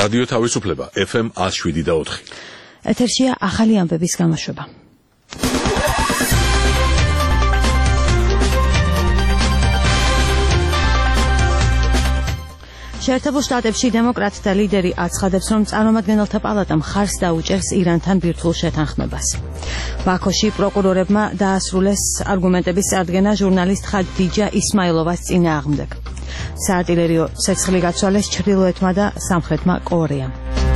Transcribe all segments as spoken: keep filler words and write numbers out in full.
რადიო თავისუფლება ეფ ემ one oh seven და four. ეთერშია ახალი ამბების გამოშვება. შეერთებულ შტატებში დემოკრატთა ლიდერი აცხადებს, რომ წარმომადგენელთა პალატა მხარს დაუჭერს ირანთან ბირთვულ შეთანხმებას. ბაქოში პროკურორებმა დაასრულეს არგუმენტების წარდგენა ჟურნალისტ ხადიჯა ისმაილოვას წინააღმდეგ. საარტილერიო ცეცხლი გაცვალეს ჩრდილოეთმა და სამხრეთმა კორეამ.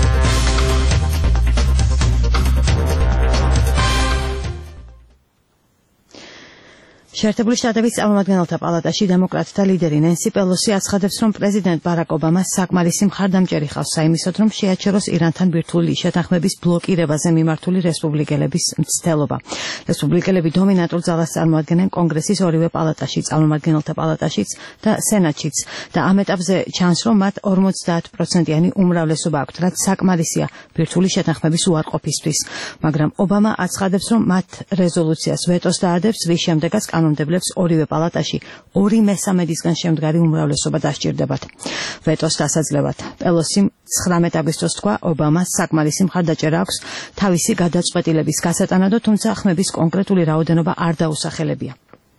შეერთებული შტატების წარმომადგენელთა პალატაში დემოკრატთა ლიდერი ნენსი პელოსი აცხადებს, რომ პრეზიდენტ ბარაკ ობამას საკმარისი მხარდამჭერი ხავს საიმისოდ, რომ შეაჩეროს ირანთან ბირთვული შეთანხმების ბლოკირებაზე მიმართული რესპუბლიკელების მცდელობა. რესპუბლიკელები დომინანტურ ძალას წარმოადგენენ კონგრესის ორივე პალატაში, წარმომადგენელთა პალატაშიც და სენატშიც და ამ ეტაპზე ჩანს, რომ მათ ორმოცდაათ პროცენტიანი უმრავლესობა აქვთ, რაც საკმარისია ბირთვული შეთანხმების უარყოფისთვის. მაგრამ ობამა აცხადებს, რომ მათ რეზოლუციას ვეტოს დაადებს, რის შემდეგაც კანონმდებლებს ორივე პალატაში ორი მესამედისგან შემდგარი უმრავლესობა დასჭირდებათ. ვეტოს დასაძლევად პელოსიმ ცხრამეტ აგვისტოს თქვა, ობამას საკმარისი მხარდაჭერა აქვს თავისი გადაწყვეტილების გასატანადო, თუმცა ხმების კონკრეტული რაოდენობა არ დაუსახელებია.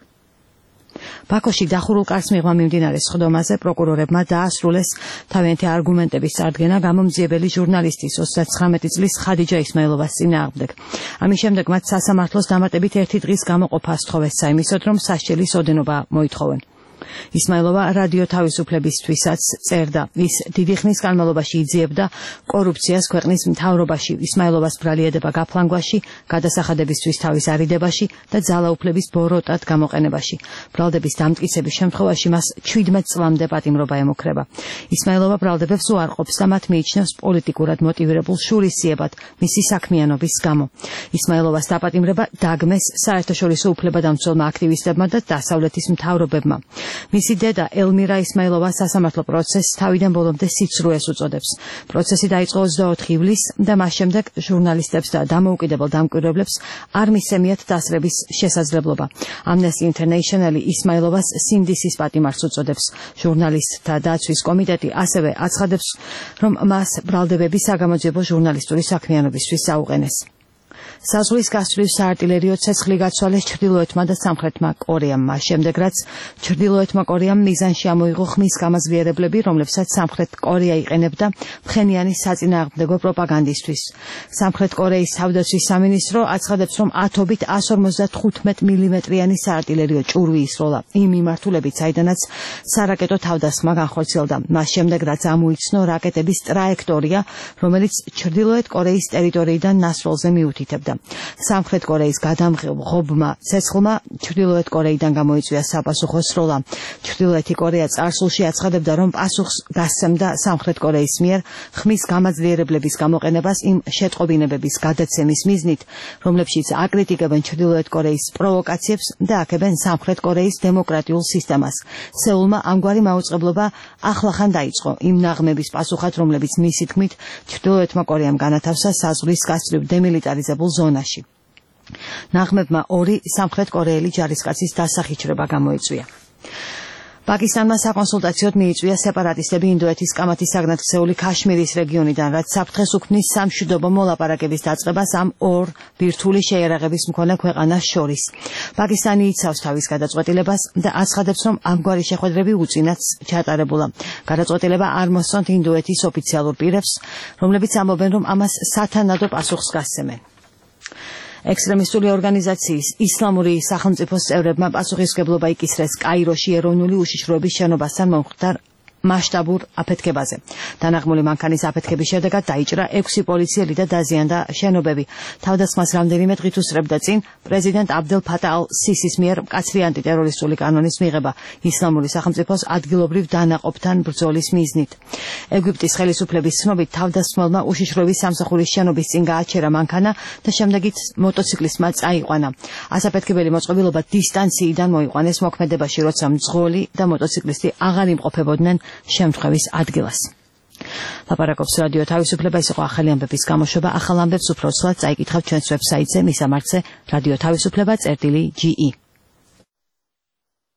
ბაქოში დახურულ კარს მიღმა მიმდინარე სხდომაზე პროკურორებმა დაასრულეს თავიანთი არგუმენტების წარდგენა გამომძიებელი ჟურნალისტის ოცდათხრამეტი წლის ხადიჯა ისმაილოვას წინააღმდეგ. ამის შემდეგ მათ სასამართლოს დამატებით ერთი დღის გამოყოფა სთხოვეს საიმისოდ, რომ სასჯელის ოდენობა მოითხოვენ. ისმაილოვა რადიო თავისუფლებისთვისაც წერდა, ის დიდი ხნის განმავლობაში იძიებდა კორუფციას ქვეყნის მთავრობაში, ისმაილოვას ბრალieდება გაფლანგვაში, გადასახადებისთვის თავის არიდებაში და ძალაუფლების ბოროტად გამოყენებაში. ბრალდების დამტკიცების შემთხვევაში მას შვიდმეტ წლამდე პატიმრობა ემუქრება. ისმაილოვა ბრალდებებს უარყოფს და მათ მიიჩნევს პოლიტიკურად მოტივირებულ შურისძიებად მისი საქმიანობის გამო. ისმაილოვას დაპატიმრება დაგმეს საერთაშორისო უფლებადამცველმა აქტივისტებმა და დასავლეთის მთავრობებმა. მისი დედა ელმირა ისმაილოვა სასამართლო პროცესს თავიდან ბოლომდე სიცრუეს უწოდებს. პროცესი დაიწყო ოცდაოთხ ივლისს და მას შემდეგ ჟურნალისტებს და დამოუკიდებელ დამკვირვებლებს არ მისცემიათ დასრების შესაძლებლობა. Amnesty International ისმაილოვას სინდისის პატიმარს უწოდებს. ჟურნალისტთა დაცვის კომიტეტი ასევე აცხადებს, რომ მას ბრალდებები საგამოძიებო ჟურნალისტური საქმიანობისთვის აუყენეს. საზღვრის გასწვრივ საარტილერიო ცეცხლი გაცვალეს ჩრდილოეთმა და სამხრეთმა კორეამ, მას შემდეგ რაც ჩრდილოეთმა კორეამ მიზანში ამოიღო ხმის გამაძლიერებლები, რომლებსაც სამხრეთ კორეა იყენებდა ფხენიანის საწინააღმდეგო პროპაგანდისთვის. სამხრეთ კორეის თავდაცვის სამინისტრო აცხადებს, რომ ათობით one fifty-five მილიმეტრიანი საარტილერიო ჭურვი ისროლა იმ მიმართულებით, საიდანაც სარაკეტო თავდასხმა განხორციელდა. მას შემდეგ რაც ამოიცნო რაკეტების ტრაექტორია, რომელიც ჩრდილოეთ კორეის ტერიტორიიდან ნასროლზე მიუთითებდა. სამხრეთ კორეის გადამღობმა ცეცხლმა ჩრდილოეთ კორეიდან გამოიწვია საპასუხო სროლა. ჩრდილოეთი კორეა წარსულში აცხადებდა, რომ პასუხს გასცემდა სამხრეთ კორეის მიერ ხმის გამაძლიერებლების გამოყენებას იმ შეტყობინებების გადაცემის მიზნით, რომლებშიც აკრიტიკებენ ჩრდილოეთ კორეის პროვოკაციებს და აქებენ სამხრეთ კორეის დემოკრატიულ სისტემას. სეულმა ამგვარი მაუწყებლობა ახლახან დაიწყო იმ ნაღმების პასუხად, რომლებიც მისი თქმით ჩრდილოეთმა კორეამ განათავსა საზღვრის გასწვრივ დემილიტარიზებულ ზონაში. ნაღმებმა ორი სამხრეთ კორეელი ჯარისკაცის დასახიჩრება გამოიწვია. პაკისტანმა საკონსულტაციოდ მიიწვია სეპარატისტები ინდოეთის კამათის საგნათლისეული ქაშმირის რეგიონიდან, რაც საფრთხეს უქმნის სამშვიდობო მოლაპარაკების დაწყებას ამ ორ ბირთვული შეიარაღების მქონე ქვეყანას შორის. პაკისტანი იცავს თავის გადაწყვეტილებას და აცხადებს, რომ ამგვარი შეხვედრები უწინაც ჩატარებულა. გადაწყვეტილება არ მოსწონთ ინდოეთის ოფიციალურ პირებს, რომლებიც ამბობენ, რომ ამას სათანადო პასუხს გასცემენ. ექსტრემისტული ორგანიზაციის ისლამური სახელმწიფოს წევრებმა პასუხისმგებლობა იკისრეს კაიროში ეროვნული უშიშროების შენობასთან მომხდარ მასშტაბურ აფეთქებაზე. დანაღმული მანქანის აფეთქების შედეგად დაიჭრა ექვსი პოლიციელი და დაზიანდა შენობები. თავდასხმას რამდენიმე დღით უსწრებდა წინ პრეზიდენტ აბდელ ფატა ალ-სისის მიერ მკაცრი ანტიტერორისტული კანონის მიღება ისლამური სახელმწიფოს ადგილობრივ დანაყოფთან ბრძოლის მიზნით. ეგვიპტის ხელისუფლების ცნობით თავდასხმელმა უშიშროების სამსახურის შენობის წინ გააჩერა მანქანა და შემდეგით მოტოციკლისტმა წაიყვანა. ასაფეთქებელი მოწყობილობა დისტანციიდან მოიყვანეს მოქმედებაში, როცა მძღოლი და მოტოციკლისტი აღარ იმყოფებოდნენ შემთხვევის ადგილას. ლაპარაკობს რადიო თავისუფლება, ის იყო ახალი ამბების გამოშვება. ახალ ამბებს უფრო ცვლად წაიკითხავთ ჩვენს ვებსაიტზე, მის ამარხზე რადიო თავისუფლება წერტილი ჯი ი.